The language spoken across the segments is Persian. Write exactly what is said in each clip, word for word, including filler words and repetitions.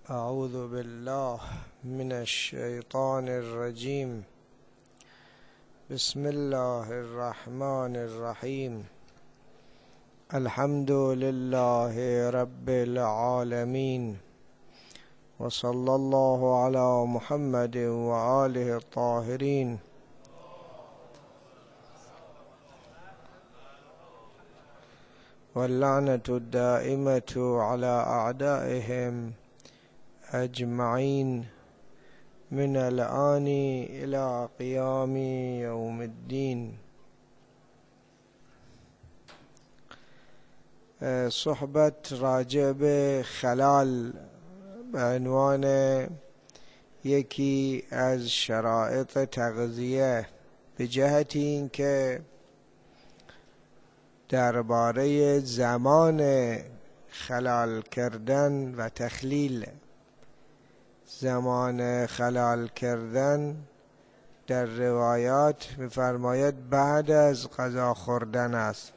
أعوذ بالله من الشيطان الرجيم. بسم الله الرحمن الرحيم. الحمد لله رب العالمين، وصلى الله على محمد وآله الطاهرين. واللعنة الدائمة على أعدائهم أجمعين من الآن إلى قيام يوم الدين. صحبت راجع به خلال بعنوان یکی از شرایط تغذیه، به جهت این که درباره زمان خلال کردن و تخلیل. زمان خلال کردن در روایات می‌فرماید بعد از غذا خوردن است.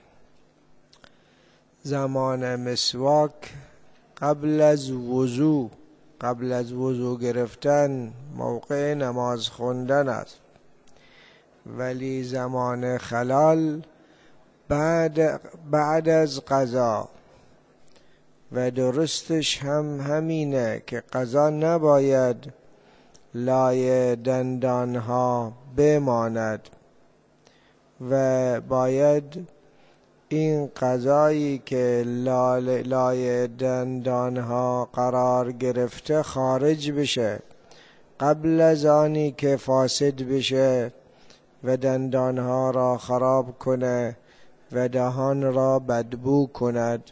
زمان مسواک قبل از وضو، قبل از وضو گرفتن، موقع نماز خوندن است. ولی زمان خلال بعد بعد از غذا، و درستش هم همینه که غذا نباید لای دندانها بماند و باید این غذایی که لای دندانها قرار گرفته خارج بشه قبل از آنی که فاسد بشه و دندانها را خراب کنه و دهان را بدبو کند.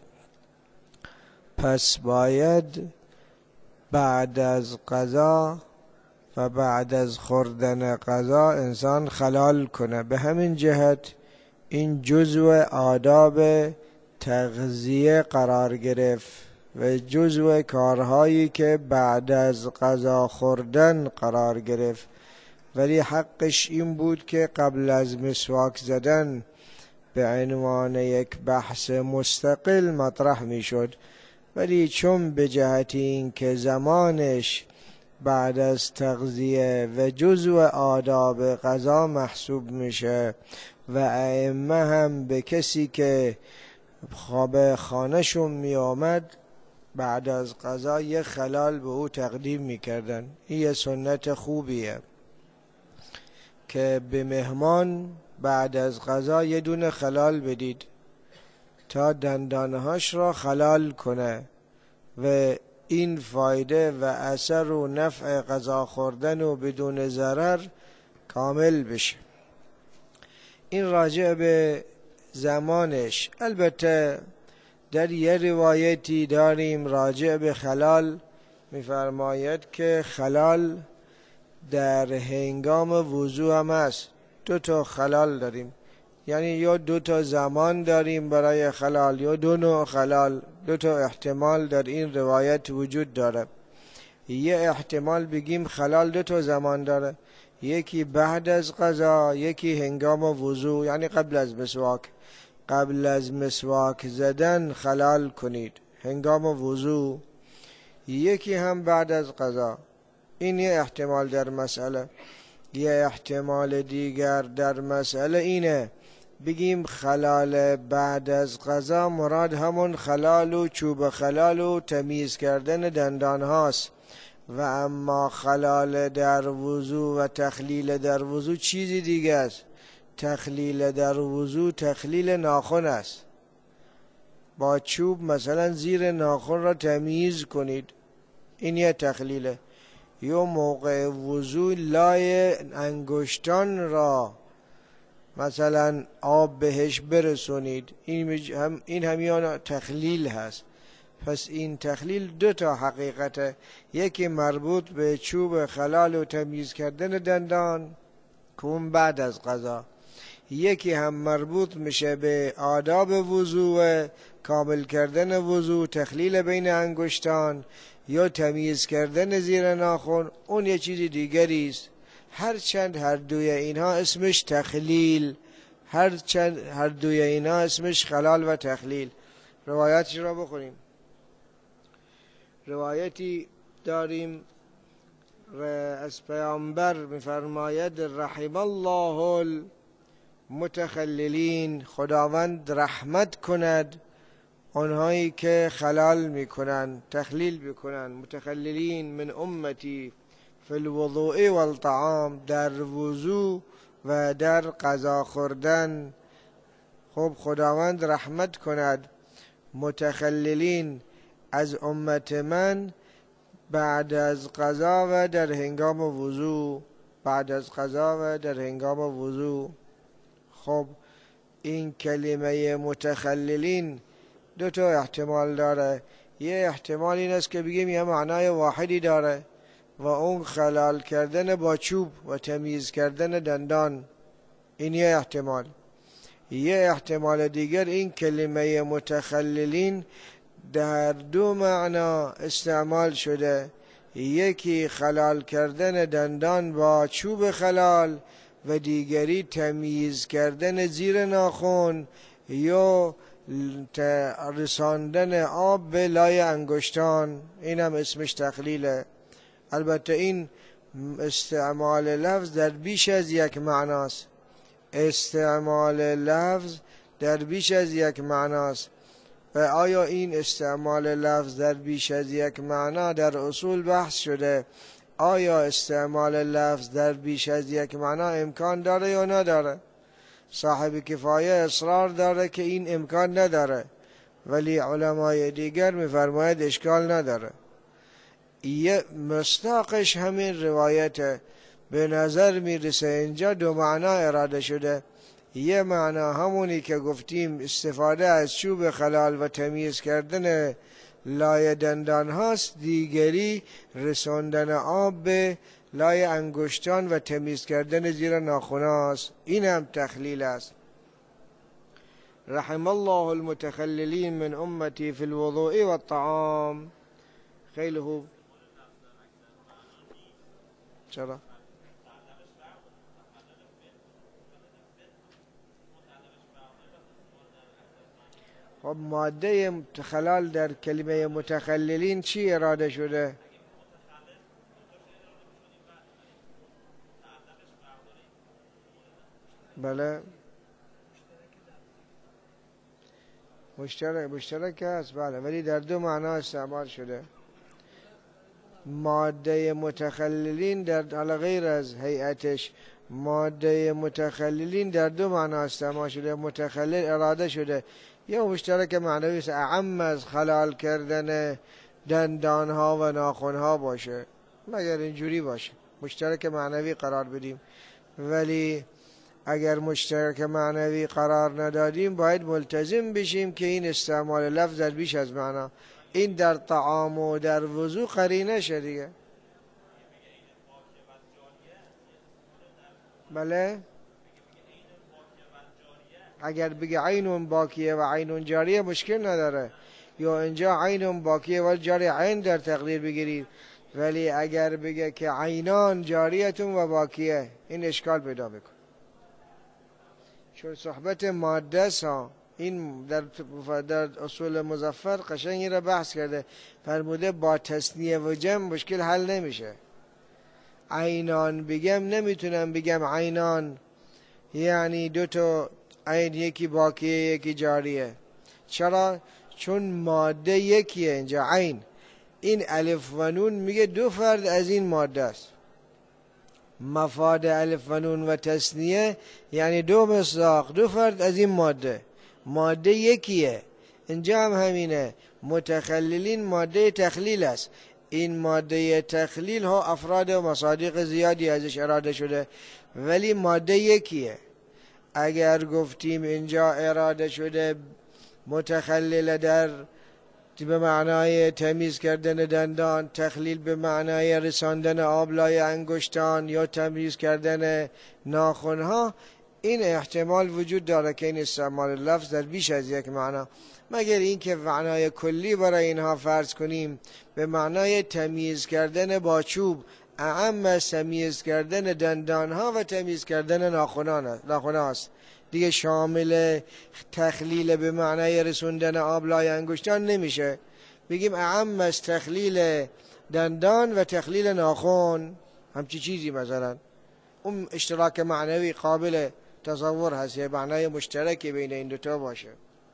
پس باید بعد از غذا و بعد از خوردن غذا انسان خلال کنه. به همین جهت این جزو آداب تغذیه قرار گرفت و جزو کارهایی که بعد از غذا خوردن قرار گرفت. ولی حقش این بود که قبل از مسواک زدن به عنوان یک بحث مستقل مطرح می شد، ولی چون به جهت این که زمانش بعد از تغذیه و جزو آداب غذا محسوب میشه و ائمه هم به کسی که خواب خانهشون می آمد بعد از غذا یه خلال به او تقدیم میکردن. این یه سنت خوبیه که به مهمان بعد از غذا یه دونه خلال بدید تا دندانهاش را خلال کنه و این فایده و اثر و نفع غذا خوردن و بدون ضرر کامل بشه. این راجع به زمانش. البته در یه روایتی داریم راجع به خلال می‌فرماید که خلال در هنگام وضو هم است. دو تا خلال داریم، یعنی یا دو تا زمان داریم برای خلال یا دو نوع خلال. دو تا احتمال در این روایت وجود داره. یه احتمال بگیم خلال دو تا زمان داره، یکی بعد از غذا، یکی هنگام وضو، یعنی قبل از مسواک. قبل از مسواک زدن خلال کنید، هنگام وضو. یکی هم بعد از غذا. این یه احتمال در مسئله. یه احتمال دیگر در مسئله اینه بگیم خلال بعد از غذا مراد همون خلال و چوب خلال و تمیز کردن دندان هاست، و اما خلال در وضو و تخلیل در وضو چیزی دیگه است. تخلیل در وضو تخلیل ناخن است. با چوب مثلا زیر ناخن را تمیز کنید، این یه تخلیله. یا موقع وضو لای انگشتان را مثلا آب بهش برسونید، این هم این همیان تخلیل هست. پس این تخلیل دو تا حقیقته، یکی مربوط به چوب خلال و تمیز کردن دندان که اون بعد از غذا، یکی هم مربوط میشه به آداب وضو، کامل کردن وضو، تخلیل بین انگشتان یا تمیز کردن زیر ناخن، اون یه چیزی دیگری است. هرچند هر دوی اینها اسمش تخلیل، هرچند هر دوی اینها اسمش خلال و تخلیل. روایتش را بخونیم. روایتی داریم از پیامبر میفرماید رحم الله المتخللین، خداوند رحمت کند آنهایی که خلال میکنن، تخلیل میکنن. متخللین من امتی فی الوضوء والطعام، در وضو و در غذا خوردن. خب خداوند رحمت کند متخللین از امت من بعد از قضا و در هنگام وضو، بعد از قضا و در هنگام وضو. خب این کلمه متخللین دو تا احتمال داره. یه احتمال این است که بگیم یه معنای واحدی داره و اون خلال کردن با چوب و تمیز کردن دندان، این یه احتمال. یه احتمال دیگر این کلمه متخللین در دو معنا استعمال شده، یکی خلال کردن دندان با چوب خلال و دیگری تمیز کردن زیر ناخن یا رساندن آب به لای انگشتان، این هم اسمش تخلیله. البته این استعمال لفظ در بیش از یک معناست، استعمال لفظ در بیش از یک معناست. و آیا این استعمال لفظ در بیش از یک معنا در اصول بحث شده، آیا استعمال لفظ در بیش از یک معنا امکان داره یا نداره؟ صاحب کفایه اصرار داره که این امکان نداره، ولی علمای دیگر میفرماید اشکال نداره. یه مصداقش همین روایته. به نظر میرسه اینجا دو معنا اراده شده. یه معنا همونی که گفتیم استفاده از چوب خلال و تمیز کردن لای دندان هاست، دیگری رساندن آب به لای انگشتان و تمیز کردن زیر ناخن هاست، این هم تخلیل است. رحم الله المتخللین من امتی فی الوضوء والطعام. خیلی خوب. چرا؟ خب ماده خلال در کلمه متخللین چی اراده شده؟ بله مشترک مشترک است، بله، ولی در دو معنا استعمال شده. ماده متخللین در حالا غیر از هیئتش، ماده متخللین در دو معنا استعمال شده. متخلل اراده شده یا مشترک معنوی است، اعم از خلال کردن دندان ها و ناخن ها باشه، مگر اینجوری باشه مشترک معنوی قرار بدیم. ولی اگر مشترک معنوی قرار ندادیم باید ملتزم بشیم که این استعمال لفظ در بیش از معنا، این در طعام و در وضو قرینه شه دیگه. بله اگر بگه عین باکیه و عین جاریه مشکل نداره، یا اینجا عین باکیه و جاری عین در تقدیر بگیرید. ولی اگر بگه که عینان جاریتون و باکیه، این اشکال پیدا میکنه، چون صحبت ماده است ها. این در در اصول مظفر قشنگی را بحث کرده، فرموده با تثنیه و جمع مشکل حل نمیشه. عینان بگم نمیتونم بگم عینان یعنی دو تا عین، یکی باقیه یکی جاریه. چرا؟ چون ماده یکیه اینجا عین. این الف و نون میگه دو فرد از این ماده است. مفاد الف و نون و تثنیه یعنی دو مصداق، دو فرد از این ماده. ماده یکیه، اینجا هم همینه. متخللین ماده تخلیل است. این ماده تخلیل ها افراد و مصادیق زیادی ازش اراده شده، ولی ماده یکیه. اگر گفتیم اینجا اراده شده متخلل در به معنای تمیز کردن دندان، تخلیل به معنای رساندن آب لای انگشتان یا تمیز کردن ناخنها، این احتمال وجود داره که این استعمال لفظ در بیش از یک معنا، مگر اینکه معنای کلی برای اینها فرض کنیم به معنای تمیز کردن با چوب، اعم از تمیز کردن دندانها و تمیز کردن ناخن است دیگه. شامل تخلیل به معنای رسوندن آب لای انگشتان نمیشه. بگیم اعم از تخلیل دندان و تخلیل ناخن، همچی چیزی مثلا. اون اشتراک معنوی قابل تصور هست، یه معنای مشترکی بین این دوتا باشه.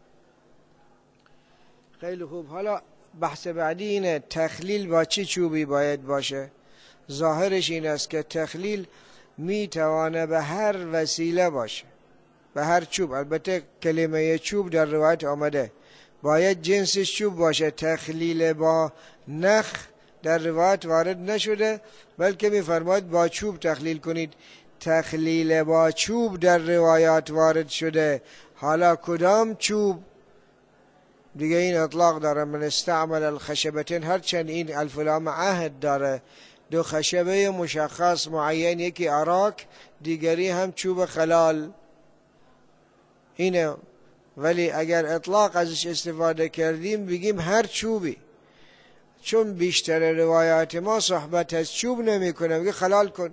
خیلی خوب. حالا بحث بعدی اینه تخلیل با چه چوبی باید باشه. ظاهرش این است که تخلیل میتوانه به هر وسیله باشه، به هر چوب. البته کلمه چوب در روایت آمده، باید جنسش چوب باشه. تخلیل با نخ در روایت وارد نشده، بلکه میفرماید با چوب تخلیل کنید. تخلیل با چوب در روایات وارد شده. حالا کدام چوب دیگه این اطلاق داره. من استعمل الخشبتین، هرچند این الف لام عهد داره، دو خشبه مشخص معین، یکی اراک دیگری هم چوب خلال اینه. ولی اگر اطلاق ازش استفاده کردیم بگیم هر چوبی، چون بیشتر روایات ما صحبت از چوب نمی کنه، بگه خلال کن.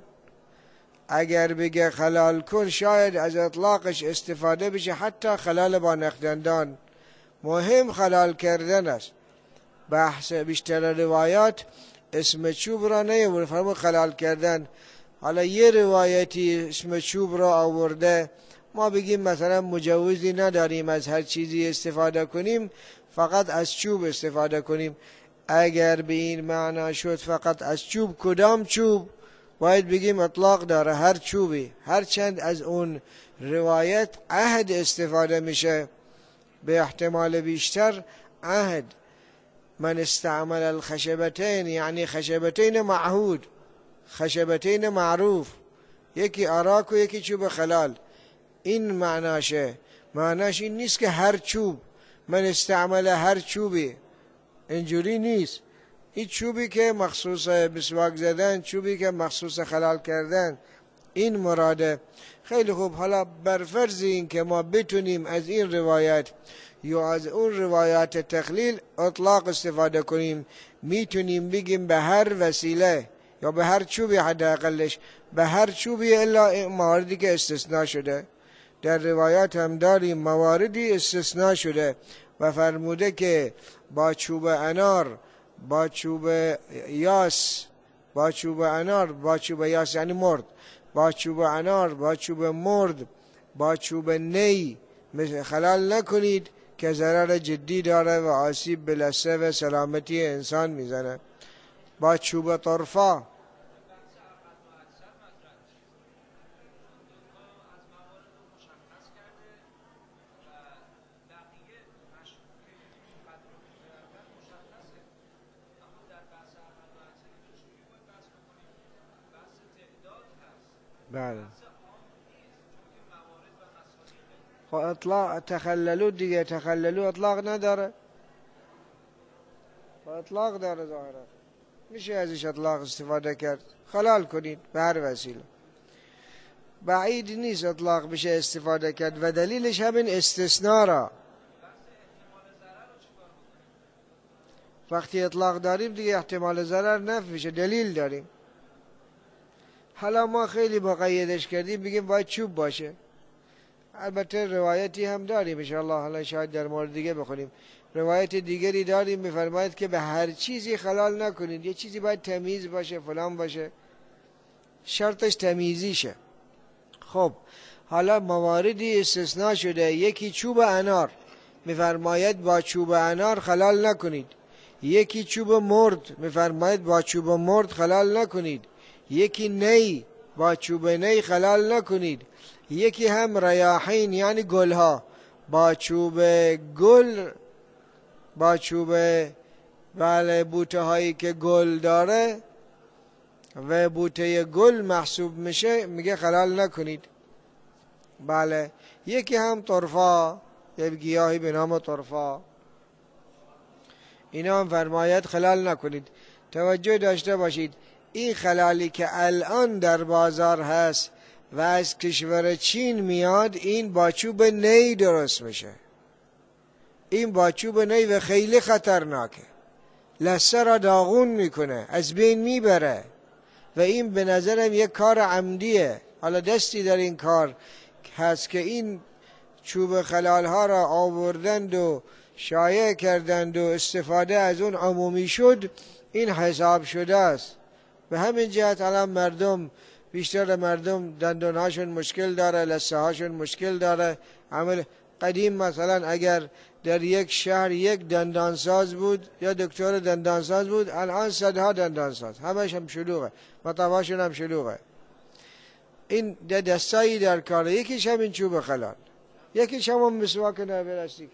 اگر بگه خلال کن شاید از اطلاقش استفاده بشه حتی خلال با نخدندان. مهم خلال کردن است. بحث بیشتر روایات اسم چوب را نیاورده، فرمود خلال کردن. حالا یه روایتی اسم چوب را آورده، ما بگیم مثلا مجوزی نداریم از هر چیزی استفاده کنیم، فقط از چوب استفاده کنیم. اگر به این معنا شد فقط از چوب، کدام چوب؟ باید بگیم اطلاق داره هر چوبی، هرچند از اون روایت عهد استفاده میشه، به احتمال بیشتر عهد. من استعمل الخشبتین یعنی خشبتین معهود، خشبتین معروف، یکی اراک و یکی چوب خلال. این معناشه. معناش این نیست که هر چوب، من استعمل هر چوبی، اینجوری نیست. این چوبی که مخصوص مسواک زدن، چوبی که مخصوص خلال کردن، این مراده. خیلی خوب. حالا بر فرض این که ما بتونیم از این روایت یا از اون روایات تخلیل اطلاق استفاده کنیم، میتونیم بگیم به هر وسیله یا به هر چوبی، حداقلش به هر چوبی، الا مواردی که استثناء شده. در روایات هم داریم مواردی استثناء شده و فرموده که با چوب انار، با چوب یاس، با چوب انار، با چوب یاس یعنی مرد، با چوب انار، با چوب مرد، با چوب نی خلال نکنید که ضرر جدی داره و آسیب به لثه و سلامتی انسان میزنه. با چوب طرفا، بله. خب اطلاق تخللو دیگه، تخللو اطلاق نداره، اطلاق داره ظاهرا، میشه ازش اطلاق استفاده کرد. خلال کنید به هر وسیله، بعید نیست اطلاق بشه استفاده کرد. و دلیلش همین استثناء را. وقتی اطلاق داریم دیگه احتمال ضرر نفی میشه، دلیل داریم. حالا ما خیلی مقیدش کردیم، بگیم باید چوب باشه. البته روایتی هم داریم ان شاء الله، حالا شاید در مورد دیگه بخونیم. روایت دیگری داریم میفرماید که به هر چیزی خلال نکنید، یه چیزی باید تمیز باشه، فلان باشه، شرطش تمیزیشه. خب حالا مواردی استثناء شده، یکی چوب انار میفرماید با چوب انار خلال نکنید، یکی چوب مرد میفرماید با چوب مرد خلال نکنید، یکی نی با چوب نی خلال نکنید، یکی هم ریاحین یعنی گلها، با چوب گل، با چوب بله بوته هایی که گل داره و بوته گل محسوب میشه، میگه خلال نکنید. بله. یکی هم طرفا، یک گیاهی به نام طرفا، اینا هم فرماید خلال نکنید. توجه داشته باشید، این خلالی که الان در بازار هست و از کشور چین میاد، این با چوب نی درست میشه. این با چوب نی و خیلی خطرناکه، لثه را داغون میکنه، از بین میبره و این به نظرم یک کار عمدیه. حالا دستی در این کار هست که این چوب خلال ها را آوردند و شایع کردند و استفاده از اون عمومی شد. این حساب شده است. به همین جهت الان مردم، بیشتر مردم دندونهاشون مشکل داره، لثه هاشون مشکل داره. عمل قدیم مثلا اگر در یک شهر یک دندانساز بود یا دکتر دندانساز بود، الان صدها دندانساز، همش هم شلوغه، مطباشون هم شلوغه. این دستایی در کاره، یکیش هم این چوب خلال، یکیش هم هم مسواک نبرستی.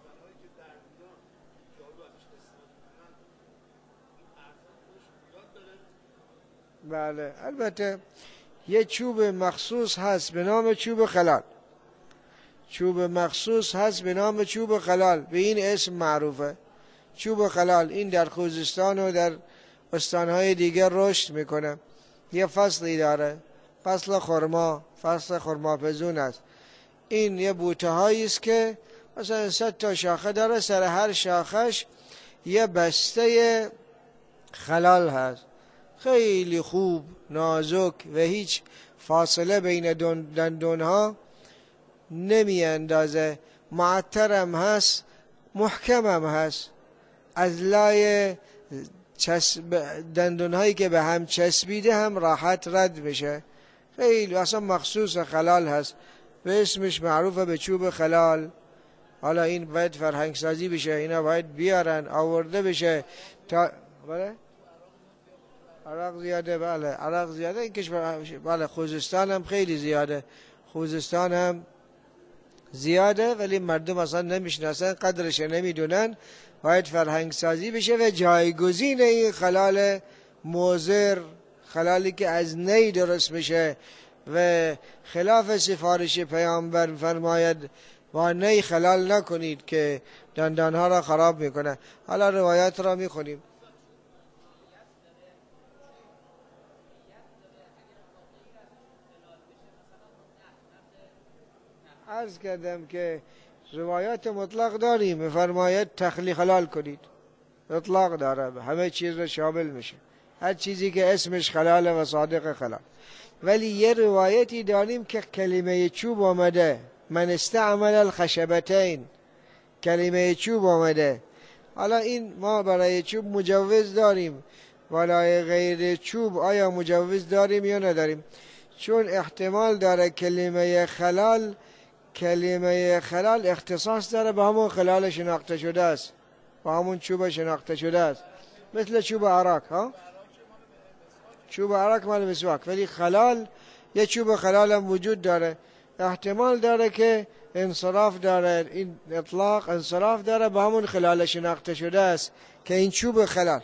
بله البته یه چوب مخصوص هست به نام چوب خلال، چوب مخصوص هست به نام چوب خلال، به این اسم معروفه چوب خلال. این در خوزستان و در استانهای دیگر رشد میکنه. یه فصلی داره، فصل خرما، فصل خرماپزون است. این یه بوته هایی است که مثلا صد تا شاخه داره، سر هر شاخش یه بسته خلال هست، خیلی خوب نازک و هیچ فاصله بین دندون ها نمی اندازه، معطرم هست، محکمم هست، از لای دندون هایی که به هم چسبیده هم راحت رد میشه. خیلی اصلا مخصوص خلال هست، به اسمش معروفه به چوب خلال. حالا این باید فرهنگ سازی بشه، اینا باید بیارن آورده بشه تا بله عرق زیاده. بله عرق زیاده این کشور. بله خوزستان هم خیلی زیاده، خوزستان هم زیاده، ولی مردم اصلا نمیشناسن، قدرش نمیدونن. باید فرهنگ سازی بشه و جایگزین این خلال موزر، خلالی که از نی درست میشه و خلاف سفارش پیامبر فرماید با نی خلال نکنید که دندانها را خراب میکنه. حالا روایات را میخونیم. عرض کردم که روایات مطلق داریم، میفرماید تخلی خلال کنید، اطلاق داره، همه چیز را شامل میشه، هر چیزی که اسمش خلال و صادق خلال. ولی یه روایتی داریم که کلمه چوب آمده، من استعمل الخشبتین، کلمه چوب آمده. حالا این ما برای چوب مجوز داریم، برای غیر چوب آیا مجوز داریم یا نداریم؟ چون احتمال داره کلمه خلال کلمه خلال اختصاص داره به همون خلال شناخته شده است، به همون چوب شناخته شده است، مثل چوب عراق. ها چوب عراق مال مسواک، ولی خلال یه چوب خلال هم وجود داره. احتمال داره که انصراف داره، این اطلاق انصراف داره به همون خلال شناخته شده است که این چوب خلال.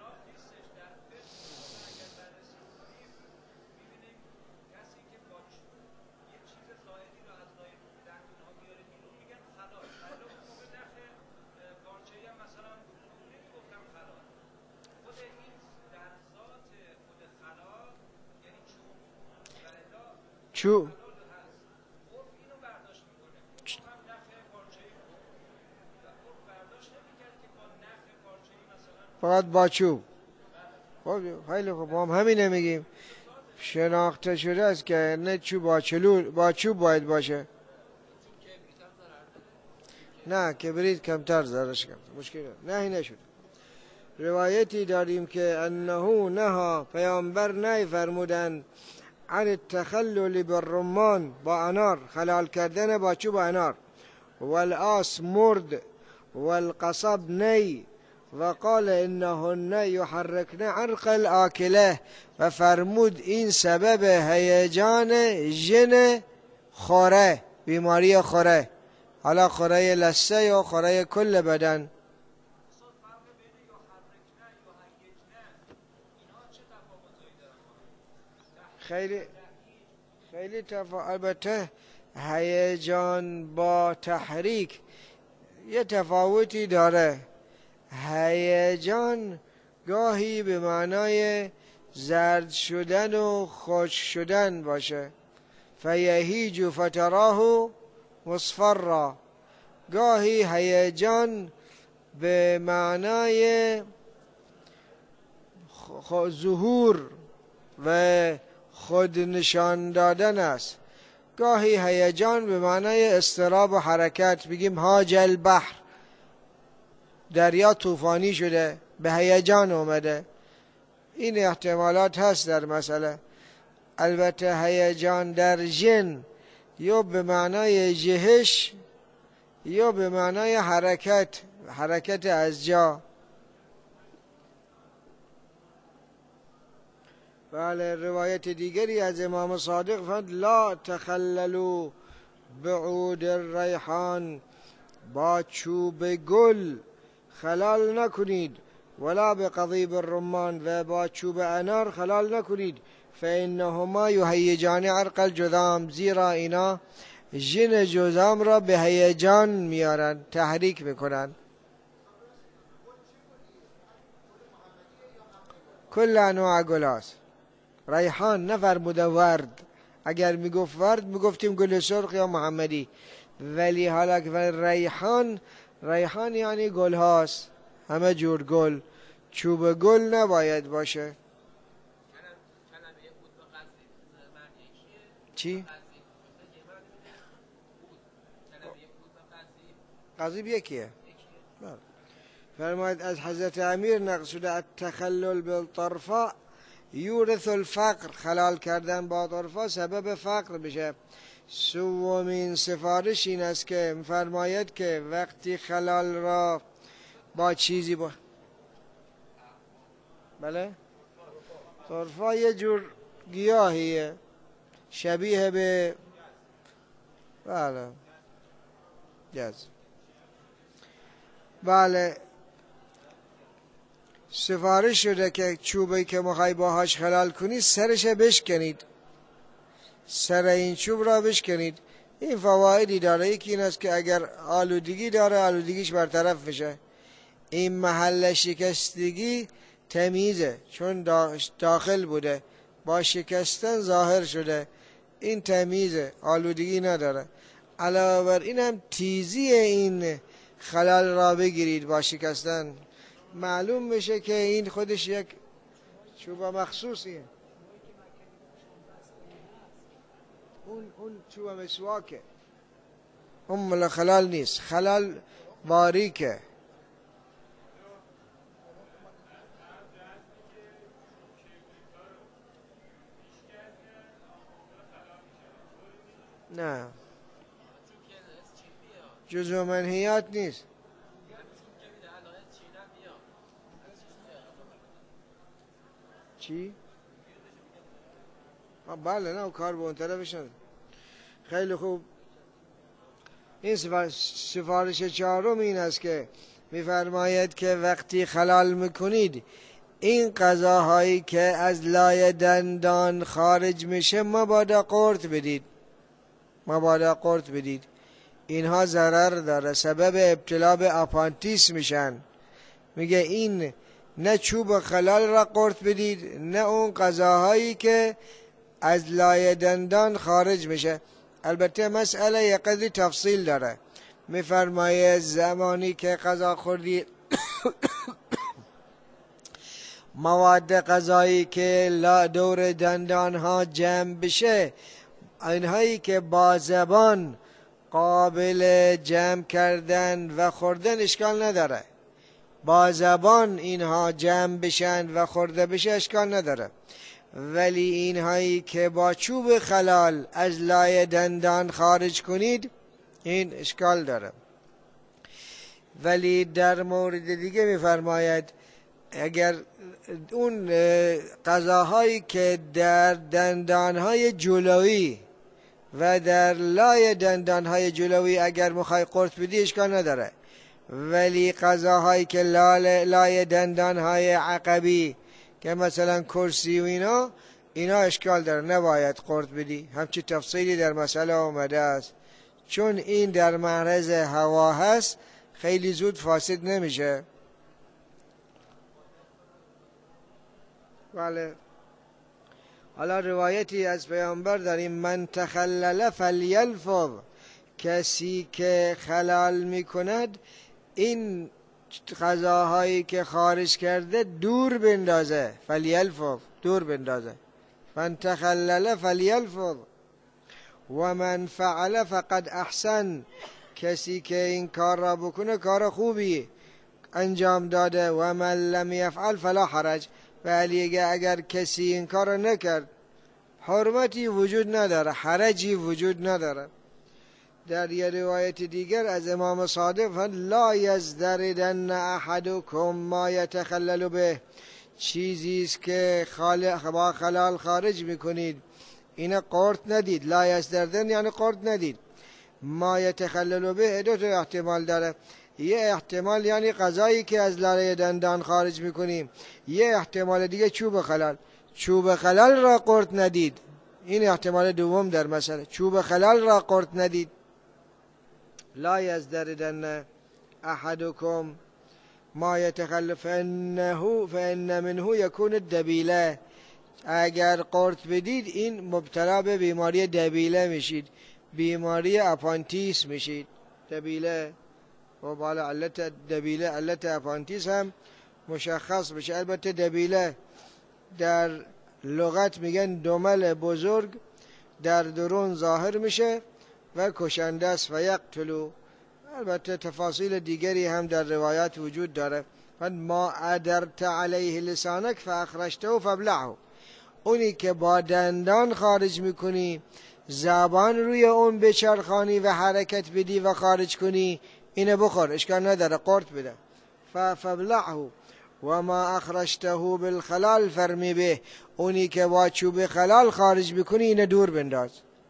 چوب فقط با چوب. خب خیلی خوب، ما هم همینه میگیم، شناخته شده است که نه چوب با چلول با چوب باید باشه. نه کبریت کمتر زرش کم مشکل نه این نشد. روایتی داریم که انه نها، پیامبر نهی فرمودن عن التخلل بالرمان، با انار، خلال کردن با چوب انار، والآس مرد، والقصب نی، و قال انهن یحرکن عرق الاکله، و فرمود این سبب هیجان ژن خوره، بیماری خوره، حالا خوره لثه یا خوره کل بدن. خیلی خیلی تفاوت. البته هیجان با تحریک یه تفاوتی داره. هیجان گاهی به معنای زرد شدن و خشک شدن باشه، فیهیج فتراه مصفرا. گاهی هیجان به معنای ظهور و خود نشان دادن است. گاهی هیجان به معنای اضطراب و حرکت، بگیم هاج البحر، دریا طوفانی شده، به هیجان اومده. این احتمالات هست در مسئله. البته هیجان در جن یا به معنای جهش یا به معنای حرکت، حرکت از جا. بله، روایت دیگری از امام صادق فرمود لا تخللوا بعود الریحان، با چوب گل خلال نکنید، ولا بقضیب الرمان، و با چوب انار خلال نکنید، فانهما یهیجان عرق الجذام، زیرا اینا ژن جذام را به هیجان میارن، تحریک میکنن. کل انواع گل هست. ریحان نفرموده ورد، اگر میگفت ورد میگفتیم گل سرخ یا محمدی، ولی حالا که ریحان، ریحان یعنی گل هاست، همه جور گل، چوب گل نباید باشه. چی؟ قضیب یکیه. فرماید از حضرت امیر نقل شده التخلل بالطرفا یورث الفقر، خلال کردن با طرفا سبب فقر بشه. سومین سفارش این است که فرماید که وقتی خلال را با چیزی با بله طرفا یه جور گیاهیه شبیه به بله جز بله سفارش شده که چوبی که مخوای باهاش خلال کنید سرش بشکنید، سر این چوب را بشکنید. این فوایدی داره. یکی این است که اگر آلودگی داره آلودگیش برطرف بشه. این محل شکستگی تمیزه چون داخل بوده، با شکستن ظاهر شده، این تمیزه، آلودگی نداره. علاوه بر این هم تیزی این خلال را بگیرید با شکستن، معلوم بشه که این خودش یک چوب مخصوصیه. اون اون چوب مسواکه، اون مال خلال نیست، خلال باریکه. نه جزء منهیات نیست. چی؟ بله نه کار به اون طرفش نداره. خیلی خوب. این سفارش چهارم این است که میفرماید که وقتی خلال میکنید این غذاهایی که از لای دندان خارج میشه مبادا قورت بدید، مبادا قورت بدید. اینها ضرر داره، سبب ابتلا به آپانتیس میشن. میگه این نه چوب خلال را قورت بدید نه اون غذاهایی که از لای دندان خارج میشه. البته مسئله یک قدری تفصیل داره. میفرماید زمانی که غذا خوردی مواد غذایی که لا دور دندان ها جمع بشه، اینهایی که با زبان قابل جمع کردن و خوردن اشکال نداره، با زبان اینها جمع بشن و خورده بشه اشکال نداره، ولی اینهایی که با چوب خلال از لای دندان خارج کنید این اشکال داره. ولی در مورد دیگه میفرماید اگر اون غذاهایی که در دندانهای جلویی و در لای دندانهای جلویی اگر میخوای قورت بدی اشکال نداره، ولی غذاهایی که لای دندانهای عقبی که مثلا کرسی و اینا اینا اشکال داره، نباید قورت بدی. همچی تفصیلی در مسئله آمده است. چون این در معرض هوا هست خیلی زود فاسد نمیشه. بله. حالا روایتی از پیامبر داریم من تخلل فلیلفظ، کسی که خلال میکند این غذاهایی که خارج کرده دور بندازه، فلیلفظ دور بندازه. من تخلل فلیلفظ و من فعل فقد احسن، کسی که این کار را بکنه کار خوبی انجام داده. و من لم یفعل فلا حرج، ولی اگر کسی این کار نکرد حرمتی وجود نداره، حرجی وجود نداره. در یه روایت دیگر از امام صادق لا یزدردن احدکم ما یتخلل به، چیزی است که با خلال خارج میکنید این قرط ندید. لا یزدردن یعنی قرط ندید. ما یتخلل به دو تا احتمال داره، یه احتمال یعنی غذایی که از لاره دندان خارج میکنیم، یه احتمال دیگه چوب خلال. چوب خلال را قرط ندید، این احتمال دوم در مسئله. چوب خلال را قرط ندید. لا یزدردن احدکم ما یتخلل فانه فان منه یکون الدبیله، اگر قرط بدید این مبتلا به بیماری دبیله میشید، بیماری اپانتیس میشید. دبیله و بالا علت دبیله علت اپانتیس هم مشخص بشه. البته دبیله در لغت میگن دمل بزرگ در درون ظاهر میشه و کشنده است و یقتلو. البته تفاصیل دیگری هم در روایات وجود داره. ما ادرت علیه لسانک فاخرجته فابلعه، اونی که با دندان خارج میکنی، زبان روی اون بچرخانی و حرکت بدی و خارج کنی، اینه بخور، اشکال نداره، قرط بده. فابلعه و ما اخرجته بالخلال فرمی به، اونی که با چوب خلال خارج بکنی اینه دور بنداز.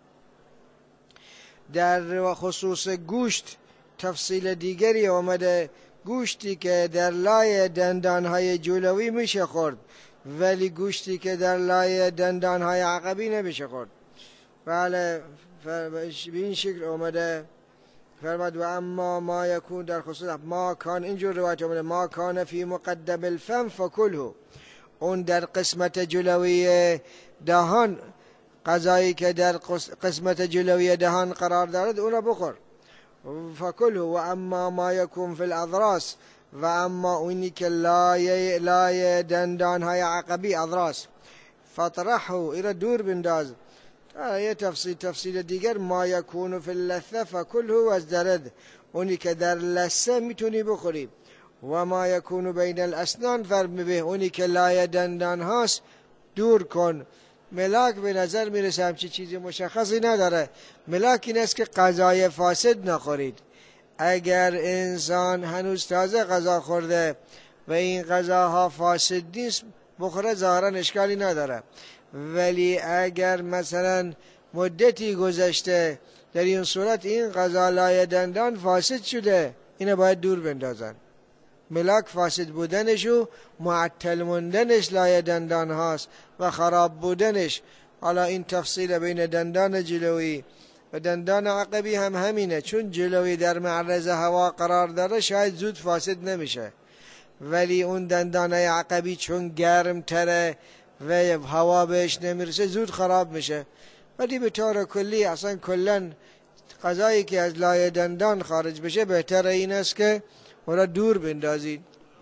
در خصوص گوشت تفصیل دیگری اومده، گوشتی که در لای دندانهای جلوی میشه خورد ولی گوشتی که در لای دندانهای عقبی نمیشه خورد. بله به این شکل اومده. فرمود و اما ما یکون، در خصوص ما کان، اینجور روایت اومده ما کان فی مقدم الفم فکله، اون در قسمت جلوی دهان، غذایی که در قسمت جلوی دهان قرار دارد اون را بخور. فکله و اما ما یکون فی الاضراس، و اما اونی که لای لای دندان های عقبی اضراس، فطرحه، این را دور بنداز. یه تفصیل تفصیل دیگر ما یکون فی اللثه فکله وازدرد، اونی که در لثه میتونی بخوری. و ما یکون بین الاسنان فرم به، اونی که لای دندان هاست دور کن. ملاک به نظر میرسه همچی چیزی مشخصی نداره. ملاک این است که غذای فاسد نخورید. اگر انسان هنوز تازه غذا خورده و این غذاها فاسد نیست بخوره ظاهرا اشکالی نداره، ولی اگر مثلا مدتی گذشته در این صورت این غذا لای دندان فاسد شده، اینو باید دور بندازن. ملاک فاسد بودنش و معطل موندنش لای دندان هاست و خراب بودنش. حالا این تفصیل بین دندان جلوی و دندان عقبی هم همینه، چون جلوی در معرض هوا قرار داره شاید زود فاسد نمیشه، ولی اون دندان عقبی چون گرم تره و هوا بهش نمیرسه زود خراب میشه. ولی به طور کلی اصلا کلا غذایی که از لای دندان خارج بشه بهتره این است که اون را دور بندازید.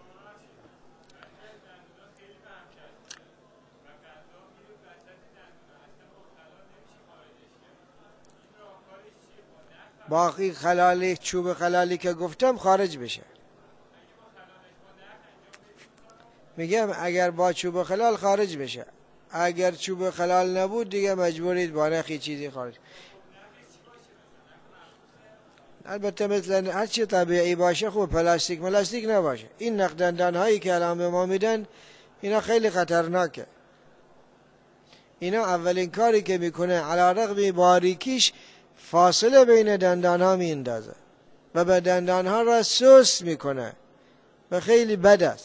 باقی خلالی، چوب خلالی که گفتم خارج بشه. میگم اگر با چوب خلال خارج بشه، اگر چوب خلال نبود دیگه مجبورید با نخی چیزی خارج. البته مثل هر چی طبیعی باشه خوب، پلاستیک پلاستیک نباشه. این نخ دندان هایی که الان به ما میدن اینا خیلی خطرناکه. اینا اولین کاری که میکنه علی رغم باریکیش فاصله بین دندان ها میندازه و به دندان ها را سوس میکنه و خیلی بد است.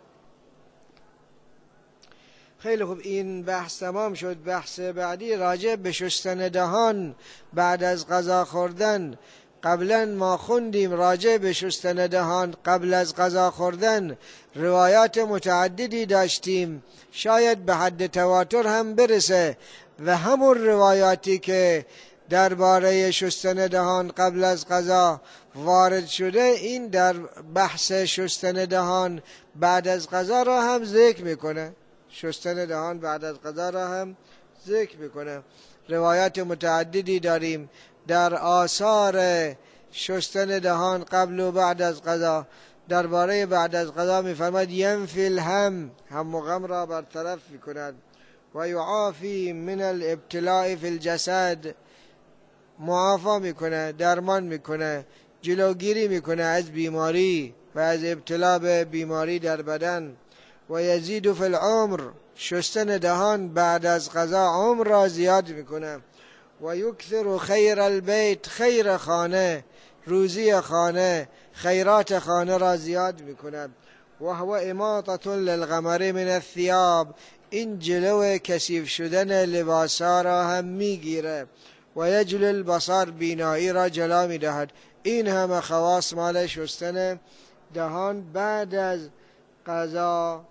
خیلی خوب، این بحث تمام شد. بحث بعدی راجع به شستن دهان بعد از غذا خوردن. قبلا ما خوندیم راجع به شستن دهان قبل از غذا خوردن روایات متعددی داشتیم، شاید به حد تواتر هم برسه، و همون روایاتی که درباره شستن دهان قبل از غذا وارد شده این در بحث شستن دهان بعد از غذا را هم ذکر میکنه. شستن دهان بعد از غذا را هم ذکر میکنه. روایات متعددی داریم در آثار شستن دهان قبل و بعد از غذا. درباره بعد از قضا میفرماید ینفی الهم، هم و غم را برطرف میکند. و یعافی من الابتلاء فی الجسد، معافا میکنه، درمان میکنه، جلوگیری میکنه از بیماری و از ابتلا به بیماری در بدن. و یزید فی العمر، شستن دهان بعد از قضا عمر را زیاد میکنه. و یکثر خیر البیت، خیر خانه، روزی خانه، خیرات خانه را زیاد میکنه. و هو اماطة للغمر من الثیاب، این جلو کثیف شدن لباسا را هم میگیره. و یجل البصر، بینایی را جلا میدهد. این همه خواص مال شستن دهان بعد از قضا.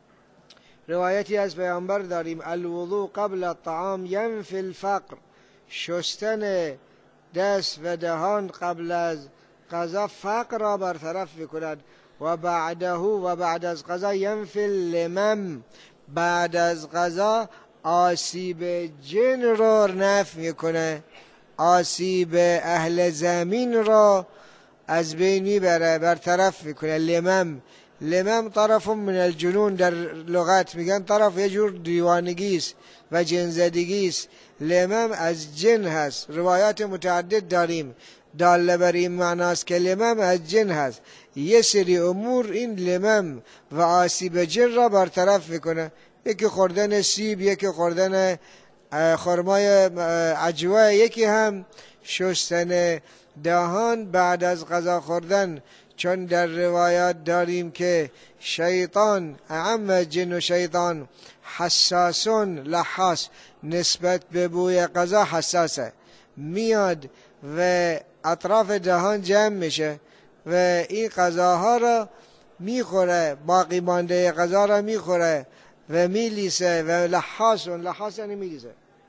روایتی از پیامبر داریم الوضوء قبل الطعام ینفی الفقر، شستن دست و دهان قبل از قضا فقر را برطرف میکند. و بعده و بعد از قضا ینفی اللمم، بعد از قضا آسیب جن را نفی میکنه، آسیب اهل زمین را از بین میبره، برطرف میکنه. لمم، لمم طرف من الجنون، در لغت میگن طرف یه جور دیوانگی است و جنزدگی است. لمم از جن هست، روایات متعدد داریم داله بر این معناست که لمم از جن هست. یه سری امور این لمم و آسیب جن را برطرف میکنه، یکی خوردن سیب، یکی خوردن خرمای عجوه، یکی هم شستن دهان بعد از غذا خوردن. چون در روایات داریم که شیطان، اعم جن و شیطان، حساسون لحاس، نسبت به بوی غذا حساسه، میاد و اطراف دهان جمع میشه و این غذاها را میخوره، باقی مانده غذا را میخوره و میلیسه و لحاسون، لحاس یعنی میلیسه.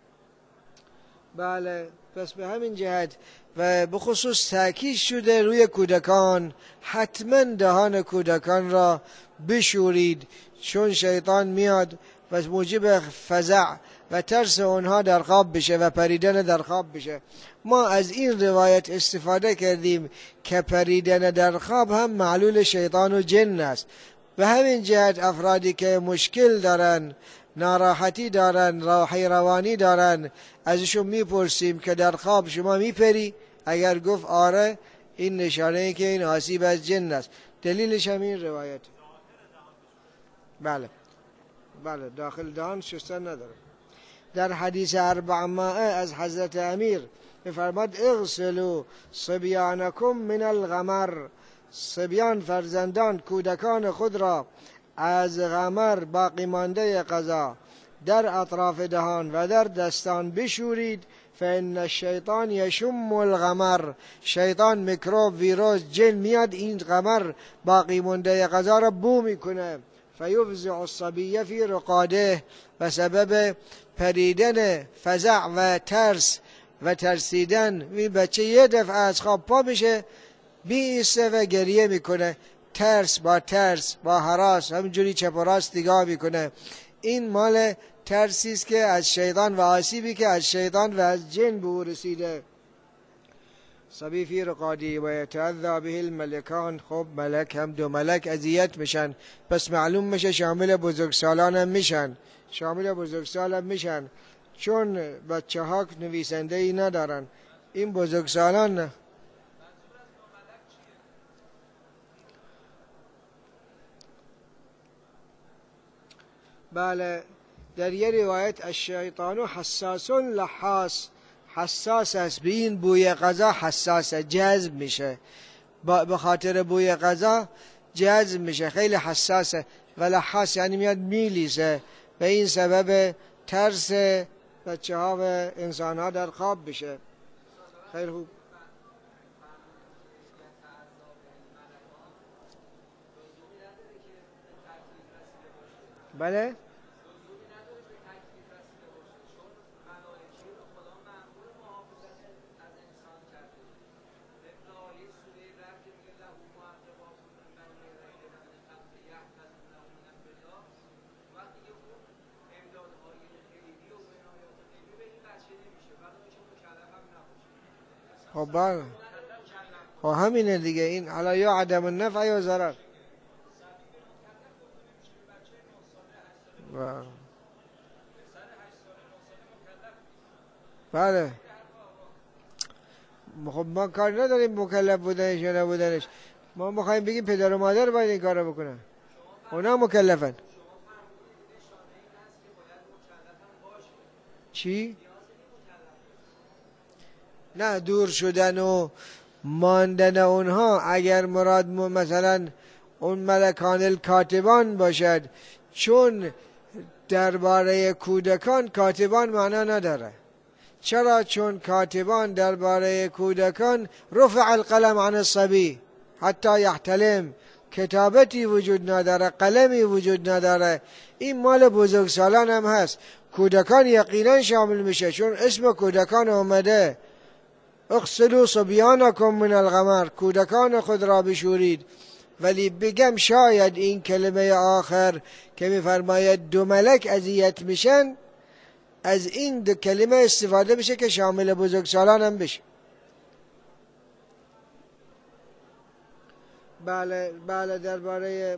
بله، پس به همین جهت و به خصوص تاکید شده روی کودکان، حتما دهان کودکان را بشورید، چون شیطان میاد و موجب فزع و ترس اونها در خواب بشه و پریدن در خواب بشه. ما از این روایت استفاده کردیم که پریدن در خواب هم معلول شیطان و جن است. به همین جهت افرادی که مشکل دارن، ناراحتی دارن، راحی روانی دارن، ازشون میپرسیم که در خواب شما میپری؟ اگر گفت آره، این نشانه ای که این آسیب از جن است. دلیلش هم این روایت. بله بله، داخل دهان شستن نداره. در حدیث اربع مائه از حضرت امیر میفرماد اغسلوا صبیانکم من الغمر، صبیان فرزندان کودکان خود را از غمر، باقی مانده قضا، در اطراف دهان و در دستان بشورید. فإن الشیطان یشم الغمر، شیطان، میکروب، ویروس، جن میاد این غمر، باقی مانده غذا را بو میکنه. فیفزع الصبی فی رقاده، و سبب پریدن فزع و ترس و ترسیدن این بچه یه دفعه از خواب پا میشه، بیسته و گریه میکنه، ترس با ترس با هراس همینجوری چپ و راست نگاه میکنه. این مال ترسی است که از شیطان و آسیبی که از شیطان و از جن به او رسیده. صبی فی رقادی و یتعذى به الملکان، خب ملک هم دو ملک اذیت میشن، پس معلوم میشه شامل بزرگسالان هم میشن، شامل بزرگسال هم میشن، چون بچه ها نویسنده ای ندارن، این بزرگسالان نه. بله، در یه روایت الشیطان حساس لحاس، حساس است به این بوی غذا، حساس جذب میشه، به خاطر بوی غذا جذب میشه، خیلی حساسه. و لحاس یعنی میاد میلیسه و این سبب ترس بچه ها و انسان ها در خواب بشه. خیلی خوب. بله خب بله خب همینه دیگه. این حالا یا عدم النفع یا ضرر. بله خب ما کار نداریم مکلف بودنش یا نبودنش، ما میخوایم بگیم پدر و مادر باید این کارو بکنن، اونا مکلفن. چی؟ نه دور شدن و ماندن اونها اگر مراد مثلا اون ملکان الکاتبان باشد، چون درباره کودکان کاتبان معنا نداره. چرا؟ چون کاتبان درباره کودکان رفع القلم عن الصبی حتی یحتلم، کتابتی وجود نداره، قلمی وجود نداره. این مال بزرگسالان هم هست، کودکان یقینا شامل میشه چون اسم کودکان اومده. اغسلوا صبیانکم من الغمر، کودکان خود را بشورید. ولی بگم شاید این کلمه آخر که میفرماید دو ملک اذیت میشن، از این دو کلمه استفاده بشه که شامل بزرگسالان هم بشه. بله بله درباره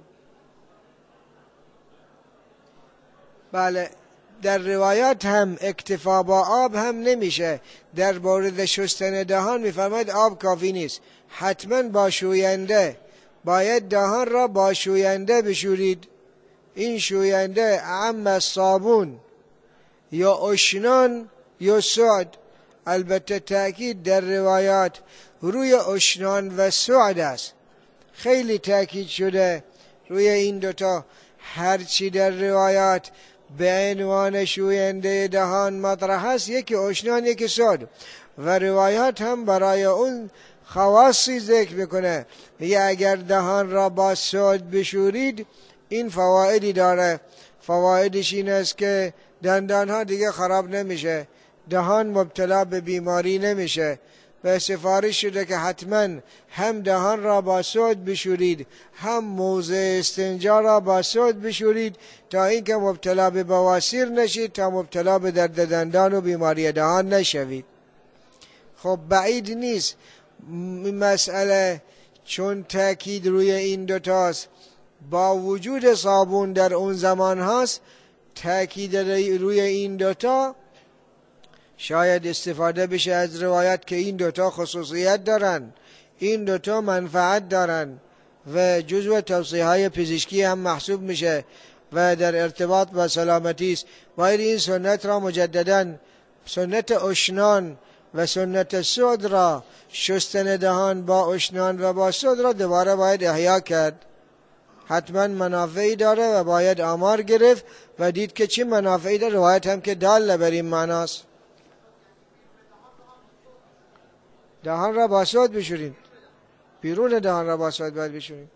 بله در روایات هم اکتفا با آب هم نمیشه. در مورد شستن دهان میفرماید آب کافی نیست، حتما با شوینده، باید دهان را با شوینده بشورید. این شوینده اعم از صابون یا اشنان یا سعد. البته تأکید در روایات روی اشنان و سعد است، خیلی تأکید شده روی این دوتا. هرچی در روایات به عنوان شوینده دهان مطرح است، یکی اشنان یکی سعد، و روایات هم برای اون خواصی ذکر میکنه. میگه اگر دهان را با سعد بشورید این فوایدی داره. فوایدش این است که دندان ها دیگه خراب نمیشه، دهان مبتلا به بیماری نمیشه. و سفارش شده که حتما هم دهان را با سعد بشورید، هم موضع استنجا را با سعد بشورید تا اینکه مبتلا به بواسیر نشید، تا مبتلا به درد دندان و بیماری دهان نشوید. خب بعید نیست این مسئله، چون تأکید روی این دوتاست، با وجود صابون در اون زمان هست، تأکید روی این دوتا شاید استفاده بشه از روایت که این دوتا خصوصیت دارن، این دوتا منفعت دارن و جزو توصیه های پزشکی هم محسوب میشه و در ارتباط با سلامتی است. باید این سنت را مجددا، سنت اشنان و سنت سعد را، شستن دهان با اشنان و با سعد را دوباره باید احیا کرد. حتما منافعی داره و باید آمار گرفت و دید که چی منافعی داره. روایت هم که دال بر این معناست. دهان را با سعد بشورید، بیرون دهان را با سعد باید بشورید.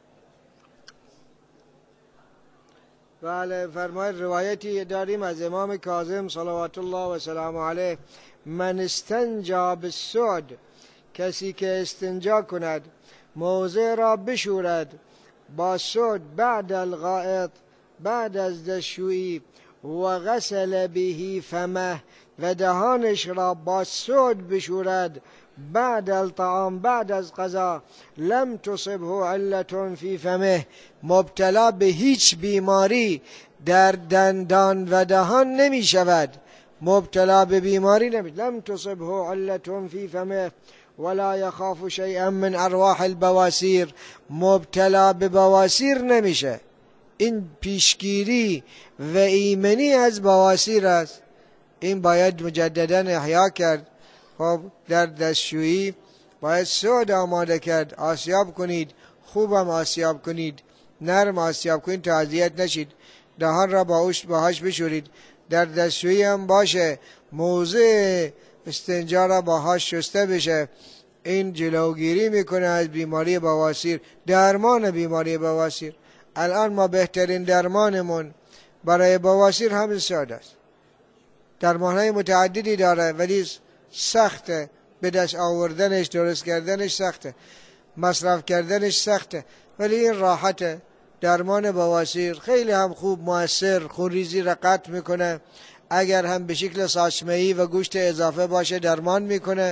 بله فرماید روایتی داریم از امام کاظم صلوات الله و سلام علیه: من استنجا بالسعد، کسی که استنجا کند موضع را بشورد با سعد بعد الغائط، بعد از دستشویی، و غسل به فمه، و دهانش را با سعد بشورد بعد الطعام، بعد از غذا، لم تصبه علة فی فمه، مبتلا به هیچ بیماری در دندان و دهان نمی شود، مبتلا به بیماری نمی شود. لم تصبه علة فی فمه ولا يخاف شيئا من ارواح البواسیر، مبتلا به بواسیر نمیشه. این پیشگیری و ایمنی از بواسیر است. این باید مجددا احیا کرد. خب در دستشویی باید سعد آماده کرد، آسیاب کنید، خوبم آسیاب کنید، نرم آسیاب کنید تا اذیت نشید. دهان را با اوش باهاش بشورید. در دستشویی هم باشه موضع استنجا را باهاش شسته بشه. این جلوگیری میکنه از بیماری بواسیر، درمان بیماری بواسیر. الان ما بهترین درمانمون برای بواسیر همین سعد است. درمانهای متعددی داره ولی سخته، به دست آوردنش، درست کردنش سخته، مصرف کردنش سخته، ولی این راحته. درمان بواسیر خیلی هم خوب مؤثر، خونریزی را قطع میکنه. اگر هم به شکل ساچمه‌ای و گوشت اضافه باشه درمان میکنه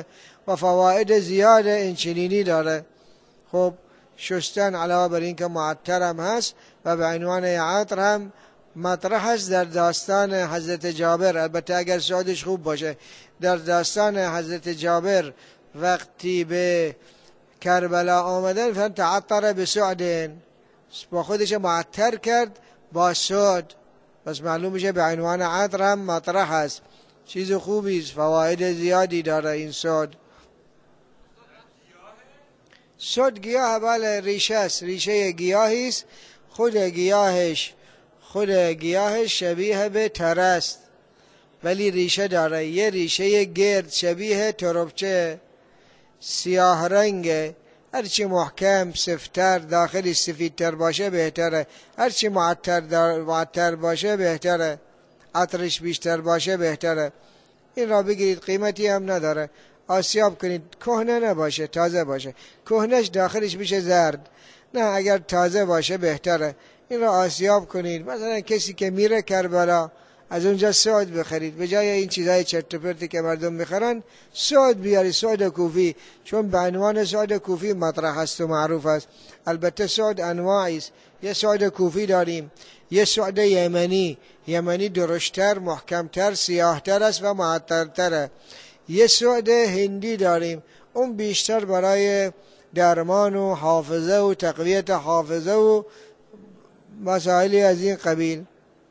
و فواید زیاد این چنینی داره. خب شستن علاوه بر این که معطر هم هست و به عنوان عطر هم مطرح است در داستان حضرت جابر. البته اگر سعودش خوب باشه، در داستان حضرت جابر وقتی به کربلا آمدن فهم تعطر به سعد، با خودش معطر کرد با سعد، بس معلوم میشه به عنوان عطر هم مطرح است. چیز خوبی است، فواید زیادی داره این سعد. سعد گیاه بله ریشه است، ریشه گیاهی است. خود گیاهش خود گیاهش شبیه به تر است ولی ریشه داره، یه ریشه گرد شبیه تربچه سیاه رنگه. هرچی محکم سفتر داخلی سفیدتر باشه بهتره، هرچی معطر معطر باشه بهتره، عطرش بیشتر باشه بهتره. این را بگیرید، قیمتی هم نداره، آسیاب کنید، کهنه نباشه، تازه باشه. کهنهش داخلش میشه زرد، نه اگر تازه باشه بهتره. این را آسیاب کنید. مثلا کسی که میره کربلا از اونجا سعد بخرید، به جای این چیزای چرت و پرتی که مردم میخرن سعد بیاری، سعد کوفی، چون به عنوان سعد کوفی مطرح است و معروف است. البته سعد انواعی است، یه سعد کوفی داریم، یه سعد یمنی، یمنی درشتر، محکمتر، سیاهتر است و معطرتره. یه سعد هندی داریم، اون بیشتر برای درمان و حافظه و تقویت حافظه و مسائلی از این قبیل.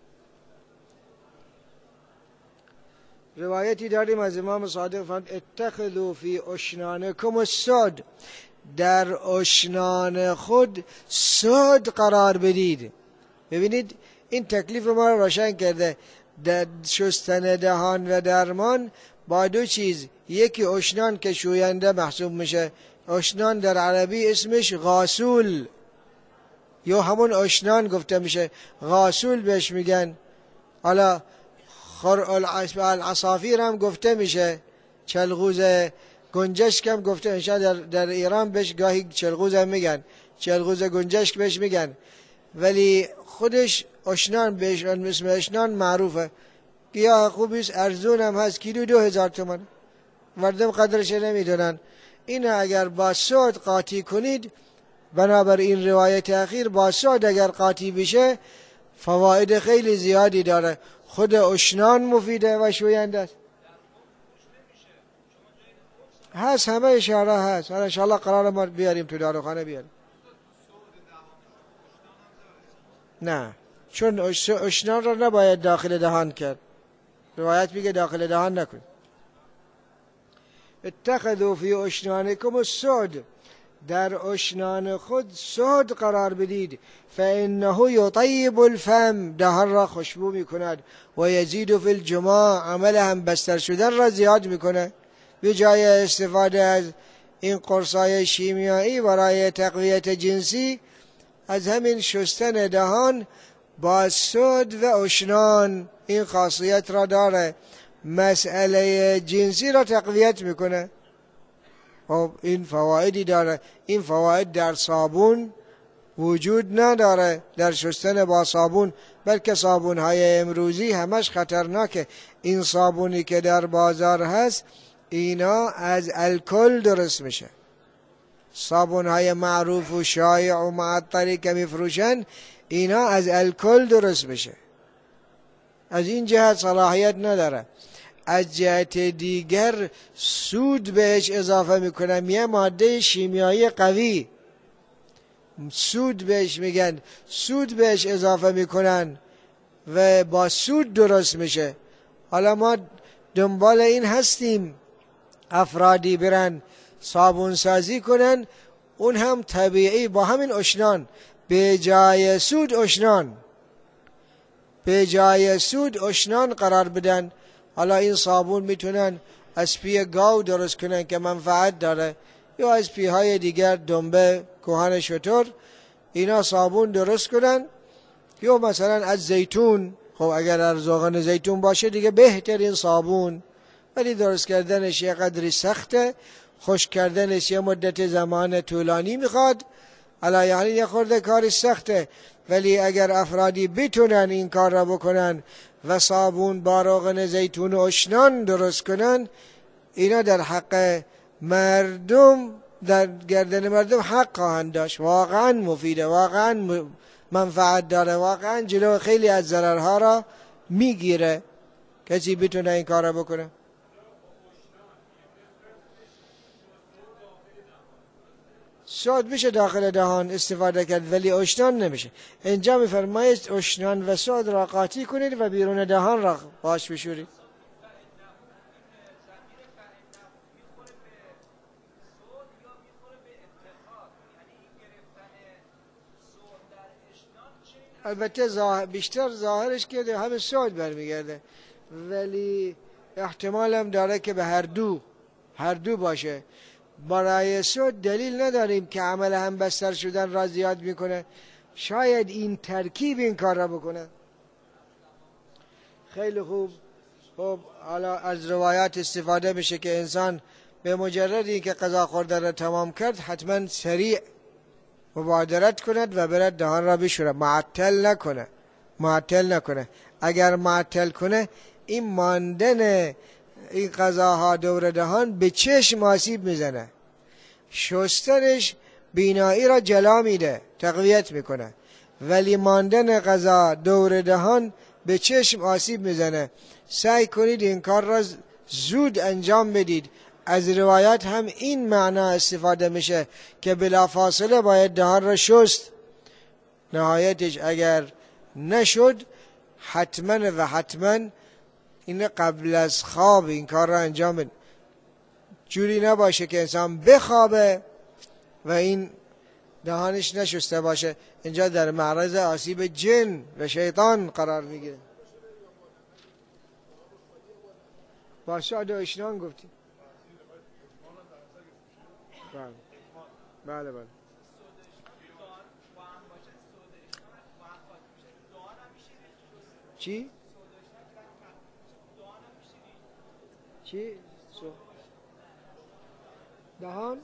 روایتی داریم از امام صادق فرمود اتخذوا فی اشنانکم السعد، در اشنان خود سعد قرار بدید. ببینید این تکلیف ما رو روشن کرده. در شستن دهان و درمان با دو چیز، یکی اشنان که شوینده محسوب میشه، اشنان در عربی اسمش غاسول یا همون اشنان گفته میشه، غاسول بهش میگن. حالا العصافیر هم گفته میشه، چلغوز گنجشک هم گفته میشه، در, در ایران بهش گاهی چلغوز هم میگن، چلغوز گنجشک بهش میگن، ولی خودش اشنان بهش اسم اشنان معروفه. گیاه خوبیست، ارزون هم هست، کیلو دو هزار تومان، مردم قدرش نمیدونن. این اگر با سعد قاطی کنید، بنابر این روایت اخیر با سعد اگر قاطی بشه فواید خیلی زیادی داره. خود اشنان مفیده و شوینده است. هست همه اشاره هست. حالا انشاءالله قرار ما بیاریم تو داروخانه بیاریم. نه، چون اشنان را نباید داخل دهان کرد، روایت میگه داخل دهان نکن. اتخذوا فی اشنانکم السعد، در اشنان خود سعد قرار بدید. فانه یطیب الفم، دهان را خوشبو میکند. و یزید فی الجماع، عمل هم بستر شدن را زیاد میکنه. به جای استفاده از این قرصای شیمیایی برای تقویت جنسی، از همین شستن دهان با سعد و اشنان این خاصیت را داره، مسئله جنسی را تقویت میکنه. خب این فوایدی داره. این فواید در صابون وجود نداره، در شستن با صابون، بلکه صابون های امروزی همش خطرناکه. این صابونی که در بازار هست اینا از الکل درست میشه. صابون های معروف و شایع و معطری که میفروشن اینا از الکل درست میشه. از این جهت صلاحیت نداره. از جهت دیگر سود بهش اضافه میکنم، یه ماده شیمیایی قوی، سود بهش میگن، سود بهش اضافه میکنن و با سود درست میشه. حالا ما دنبال این هستیم افرادی برن صابون سازی کنن، اون هم طبیعی با همین اشنان، به جای سود اشنان به جای سود اشنان قرار بدن. حالا این صابون میتونن از پی گاو درست کنن که منفعت داره، یا از پی های دیگر، دنبه، کوهن شتر، اینا صابون درست کنن، یا مثلا از زیتون. خب اگر از روغن زیتون باشه دیگه بهترین صابون، ولی درست کردنش یه قدری سخته، خشک کردنش یه مدت زمان طولانی میخواد. حالا یعنی یه خورده کاری سخته، ولی اگر افرادی بتونن این کار را بکنن و صابون با روغن زیتون و اشنان درست کنن، اینا در حق مردم در گردن مردم حق خواهند داشت، واقعا مفیده، واقعا منفعت داره، واقعا جلو خیلی از ضررها را میگیره. کسی بتونه این کار را بکنه؟ سود میشه داخل دهان استفاده کرد ولی اشنان نمیشه. اینجا میفرمایید اشنان و سود را قاطی کنید و بیرون دهان را باش بشورید. البته ظاهر بیشتر ظاهرش که همه سود برمیگرده، ولی احتمال هم داره که به هر دو هر دو باشه. برای سود دلیل نداریم که عمل هم بستر شدن را زیاد میکنه. شاید این ترکیب این کار را بکنه. خیلی خوب. خب حالا از روایات استفاده میشه که انسان به مجرد این که غذا خوردن را تمام کرد حتما سریع مبادرت کند و برد دهان را بشوره، معطل نکنه معطل نکنه. اگر معطل کنه این ماندن این غذاها دور دهان به چشم آسیب میزنه. شستنش بینایی را جلا میده، تقویت میکنه، ولی ماندن غذا دور دهان به چشم آسیب میزنه. سعی کنید این کار را زود انجام بدید. از روایات هم این معنا استفاده میشه که بلافاصله باید دهان را شست. نهایتش اگر نشد حتما و حتما این قبل از خواب این کار را انجام بده. جوری نباشه که انسان بخوابه و این دهانش نشسته باشه. اینجا در معرض آسیب جن و شیطان قرار میگیره. با شاد و اشنان گفتیم. بله بله بله. چی؟ چی؟ سو دهان؟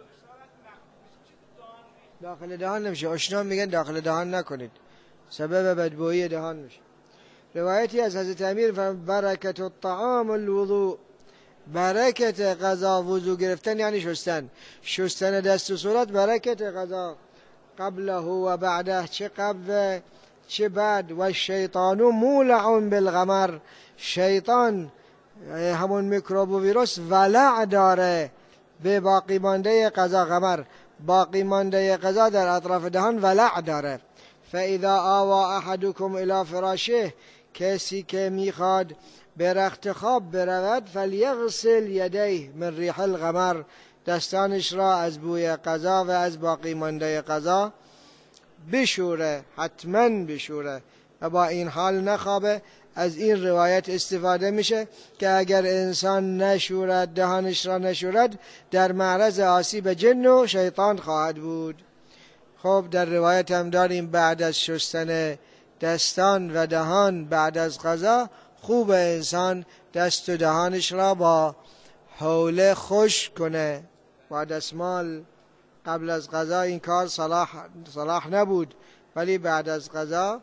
داخل دهان نمیشه. اشنان میگن داخل دهان نکنید، سبب بدبویی دهان میشه. روایتی از حضرت امیر فرمود برکت الطعام الوضوء، برکت غذا وضو گرفتن یعنی شستن. شستن دست و صورت برکت غذا قبله و بعده، چه قبل چه بعد. و شیطان مولع بالغمر، شیطان همون میکروب و ویروس ولع داره به باقی مانده غذا. غمر باقی مانده غذا در اطراف دهان ولع داره. فاذا آوا احدكم الى فراشه، کسی که میخواد به رخت خواب برود فلیغسل یدیه من ریح الغمر، دستانش را از بوی غذا و از باقی مانده غذا بشوره، حتما بشوره و با این حال نخوابه. از این روایت استفاده میشه که اگر انسان نشورد، دهانش را نشورد، در معرض آسیب جن و شیطان خواهد بود. خب در روایت هم داریم بعد از شستن دستان و دهان بعد از غذا خوب انسان دست و دهانش را با حوله خشک کنه با دستمال. قبل از غذا این کار صلاح, صلاح نبود، ولی بعد از غذا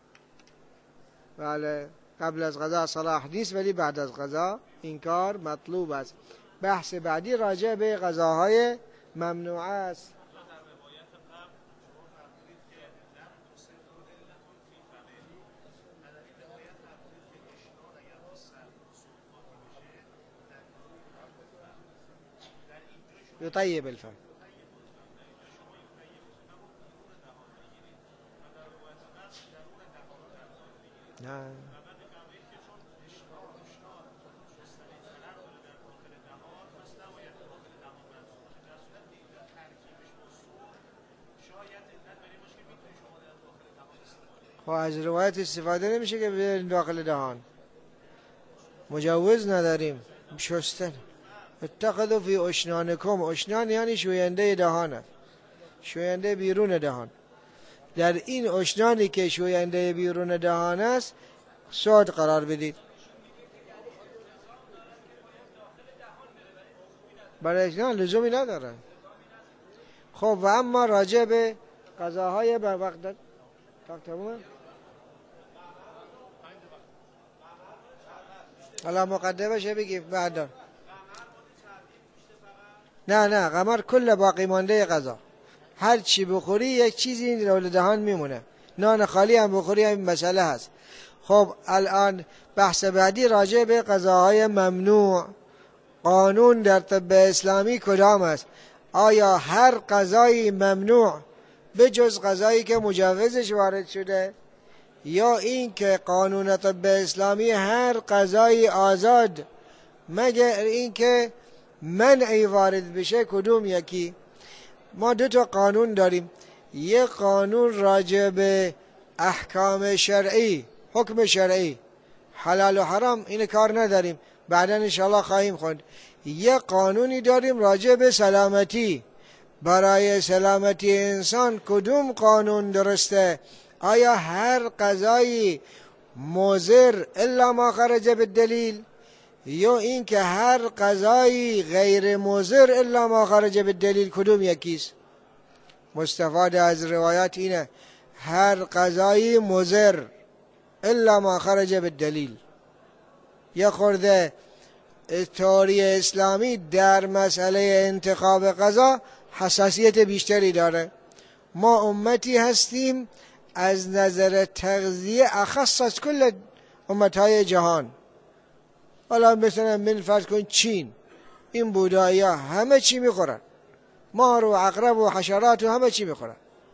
بله قبل از غذا صلاح نیست، ولی بعد از غذا این کار مطلوب است. بحث بعدی راجع به غذاهای ممنوعه است. يطيب الفم. نعم. خب از روایت استفاده نمیشه که بریم داخل دهان، مجوز نداریم. شستن اتخذوا فی اشنانکم، اشنان یعنی شوینده دهان است، شوینده بیرون دهان. در این اشنانی که شوینده بیرون دهان است سود قرار بدید. برای نه لزومی نداره. خب و اما راجع به غذاهای بر وقت تاک تمومه. حالا مقدمه شه بگیم بعد. نه نه قمر کل باقی مانده غذا، هر چی بخوری یک چیزی رول دهان میمونه. نان خالی هم بخوری هم مسئله هست. خب الان بحث بعدی راجع به غذاهای ممنوع. قانون در طب اسلامی کدام است؟ آیا هر غذایی ممنوع به جز غذایی که مجوزش وارد شده، یا این که قانون طب اسلامی هر غذایی آزاد مگر این که منعی وارد بشه؟ کدوم یکی؟ ما دو تا قانون داریم. یک قانون راجع به احکام شرعی، حکم شرعی، حلال و حرام، این کار نداریم، بعدا انشاءالله خواهیم خوند. یک قانونی داریم راجع به سلامتی. برای سلامتی انسان کدوم قانون درسته؟ آیا هر غذایی مضر الا ما خرج بالدلیل، یا این که هر غذایی غیر مضر الا ما خرج بالدلیل؟ کدوم یکیست؟ مستفاد از روایات اینه هر غذایی مضر الا ما خرج بالدلیل. یه خورده تئوری اسلامی در مسئله انتخاب غذا حساسیت بیشتری داره. ما امتی هستیم از نظر تغذیه اخص از کل امتهای جهان. حالا مثلا من فرض کن چین، این بودایی ها همه چی میخورن، مار و عقرب و حشرات و همه چی میخورن.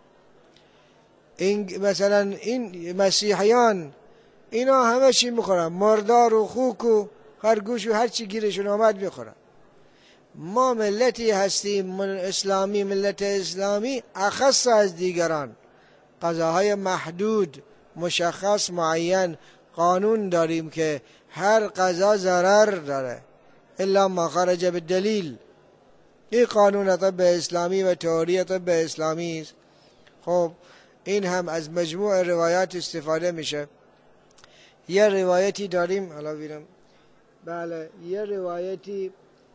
این مثلا این مسیحیان اینا همه چی میخورن، مردار و خوک و خرگوش و هر چی گیرشون آمد میخورن. ما ملتی هستیم من اسلامی، ملت اسلامی اخص از دیگران، غذاهای محدود مشخص معین قانون داریم که هر غذا ضرر داره الا ما خرج بالدلیل. این قانون طب اسلامی و تئوری طب اسلامی است. خب این هم از مجموع روایات استفاده میشه. یه روایتی داریم، حالا ببینم، بله یه روایتی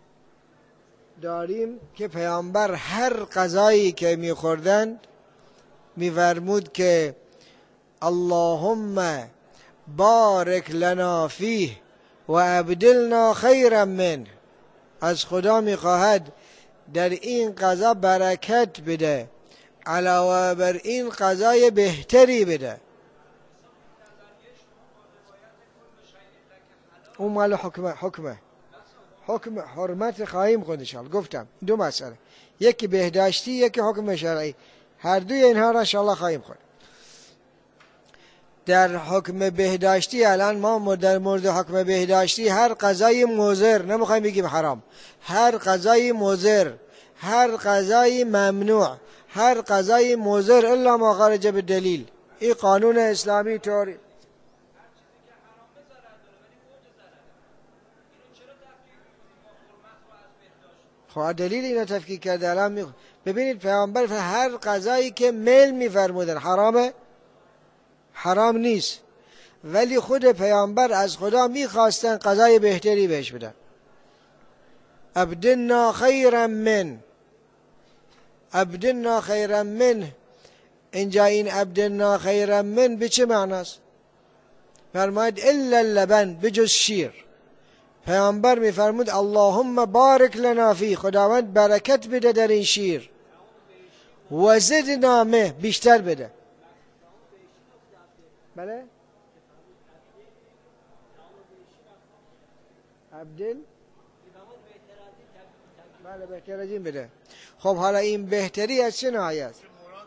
داریم که پیامبر هر غذایی که میخوردند میفرمود که اللهم بارک لنا فیه و ابدلنا خیرا منه. از خدا میخواهد در این غذا برکت بده، علاوه بر این غذای بهتری بده. اون مال حکمه حکمه حکم حرمت خواهیم خود انشاءالله. گفتم دو مسئله، یکی بهداشتی یکی حکم شرعی، هر دوی اینها را انشاءالله خواهیم خود. در حکم بهداشتی الان ما در مورد حکم بهداشتی هر غذای مضر، نمیخوایم بگیم حرام، هر غذای مضر، هر غذای ممنوع، هر غذای مضر الا ما خرج بالدلیل. این قانون اسلامی طوری. خب دلیل اینا تفکیک کرده. الان می... ببینید پیامبر هر غذایی که میل میفرمودن حرامه، حرام نیست، ولی خود پیامبر از خدا میخواستن غذای بهتری بهش بدن. ابدلنا خیرا من، ابدلنا خیرا من، اینجا این ابدلنا خیرا من به چه معناست؟ فرماید الا اللبن، بجز شیر. پیامبر میفرمود اللهم بارک لنا فی، خداوند برکت بده در این شیر، و زدنا منه، بیشتر بده. بله عبدل، بله بهتر از این بده. خب حالا این بهتری از چه نوعی است؟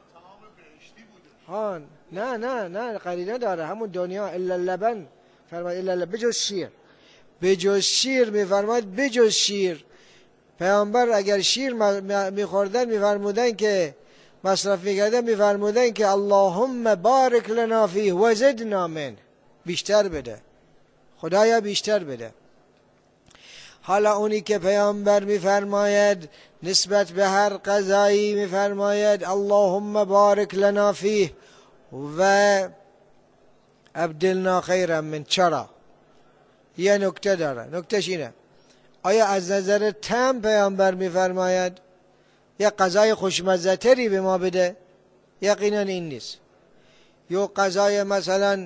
ها نه نه نه قرینه داره، همون دنیا. الا اللبن فرماید الا اللبن، بجز شیر. بجز شیر میفرماید بجز شیر. پیامبر اگر شیر میخوردن میفرمودن که مصرف میکردن میفرمودن که اللهم بارک لنا فیه و زدنا من، بیشتر بده خدایا، بیشتر بده. حالا اونی که پیامبر میفرماید نسبت به هر غذایی میفرماید اللهم بارک لنا فیه و ابدلنا خیرا من، چرا؟ یه نکته داره، نکتهش اینه آیا از نظر طعم پیامبر میفرماید یا غذای خوشمزه تری به ما بده؟ یقینا این نیست. یا غذای مثلا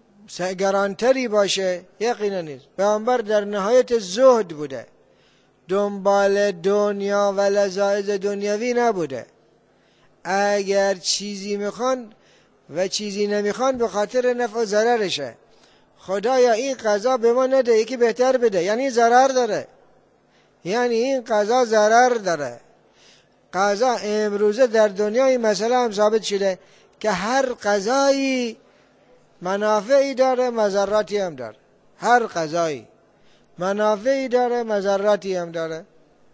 گرانتری باشه؟ یقینا نیست. پیامبر در نهایت زهد بوده، دنبال دنیا و لذایذ دنیوی نبوده. اگر چیزی میخوان و چیزی نمیخوان به خاطر نفع و ضررشه. خدایا این غذا به ما نده، یکی بهتر بده، یعنی ضرر داره، یعنی این غذا ضرر داره. غذا امروزه در دنیای مثلا هم ثابت شده که هر غذایی منافعی داره مضراتی هم داره. هر غذایی منافعی داره مضراتی هم داره.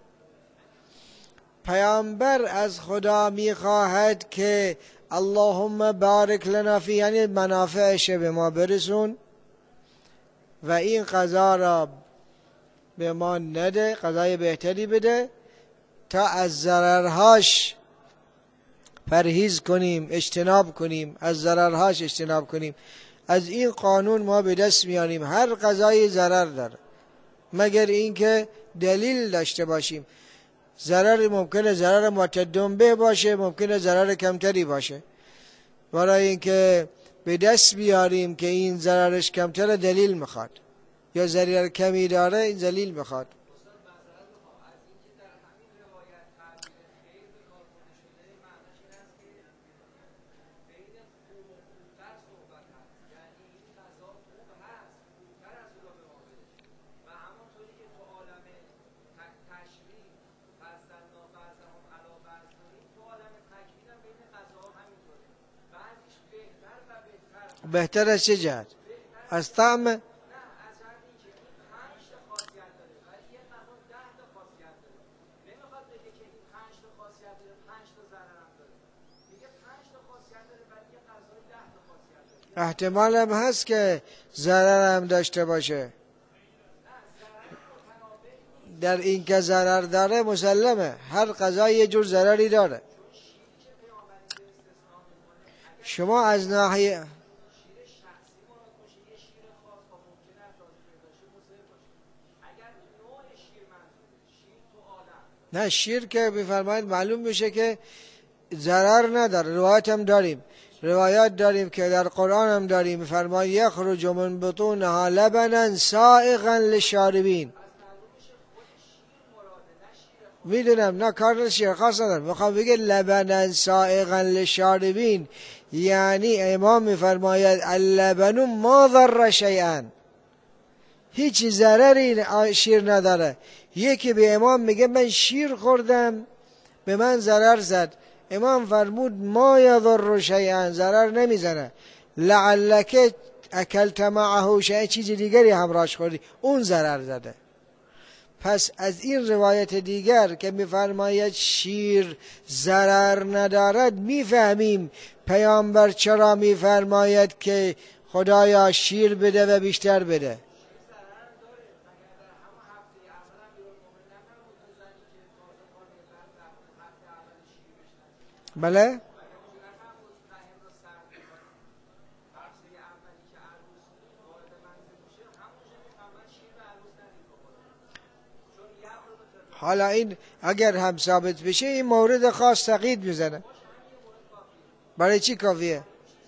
پیامبر از خدا میخواهد که اللهم بارک لنا فی، یعنی منافعش به ما برسون و این غذا را به ما نده، غذای بهتری بده تا از ضررهاش پرهیز کنیم، اجتناب کنیم، از ضررهاش اجتناب کنیم. از این قانون ما به دست میاریم هر غذای ضرر داره، مگر اینکه دلیل داشته باشیم. ضرر ممکنه ضرر معتدن به باشه، ممکنه ضرر کمتری باشه. برای اینکه به دست بیاریم که این ضررش کمتر دلیل میخواد، یا ضرر کمی داره این دلیل میخواد. بهتر از چه جهت؟ از طعم؟ احتمال هم هست که ضرر هم داشته باشه. در این که ضرر داره مسلمه، هر غذا یه جور ضرری داره. شما از ناحیه نه شیر که میفرمایید معلوم میشه که ضرر نداره. روایت هم داریم، روایات داریم که در قرآن هم داریم، میفرماید یخرج من بطونها لبنا سائغا للشاربین. میدونم نه کار شیر خاص ندارم، میخوام بگه لبنا سائغا للشاربین، یعنی امام میفرماید اللبن ما ضر شیئا، هیچ ضرری شیر نداره. یکی به امام میگه من شیر خوردم به من ضرر زد، امام فرمود ما یضر شیئا، ضرر نمیزنه، لعلک اکلت معه شیئا، چیز دیگری همراهش خوردی اون ضرر زده. پس از این روایت دیگر که میفرماید شیر ضرر ندارد میفهمیم پیامبر چرا میفرماید که خدایا شیر بده و بیشتر بده. بله؟ حالا این اگر هم ثابت بشه این مورد خاص تقیید میزنه. برای چی کافیه؟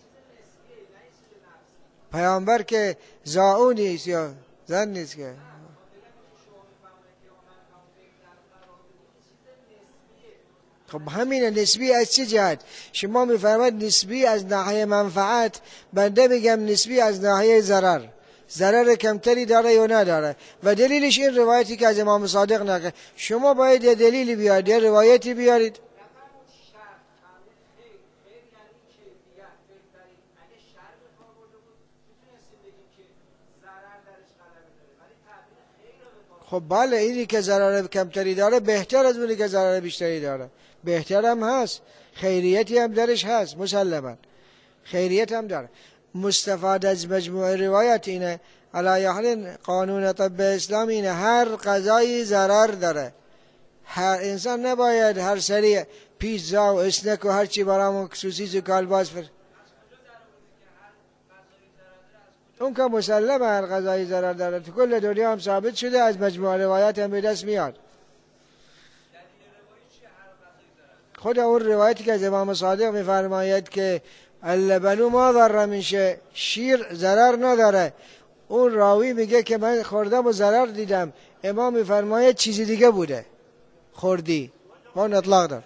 پیامبر که زاو نیست یا زن نیست که. خب همینه، نسبی از چه جهت؟ شما میفرماید نسبی از ناحیه منفعت، بنده میگم نسبی از ناحیه ضرر. ضرر کمتری داره یا نداره؟ و دلیلش این روایتی که از امام صادق نقل. شما باید یه دلیلی بیارید، یه روایتی بیارید. خب بله، اینی که ضرر کمتری داره بهتر از اونی که ضرر بیشتری داره، بهتر هم هست، خیریتی هم درش هست، مسلما خیریت هم داره. مستفاد از مجموع روایت اینه، علی حال قانون طب اسلام اینه، هر غذایی ضرر داره. هر انسان نباید هر سری پیتزا و اسنک و هر چی برامون سوسیس و کالباس فر اون که مسلمه هر غذایی ضرر داره، تو کل دنیا هم ثابت شده، از مجموع روایت هم به دست میاد. خود اون روایتی که از امام صادق میفرماید که اللبن ما ضر من شیء، شیر ضرر نداره، اون راوی میگه که من خوردم و ضرر دیدم، امام میفرماید چیزی دیگه بوده خوردی، اون اطلاق دار.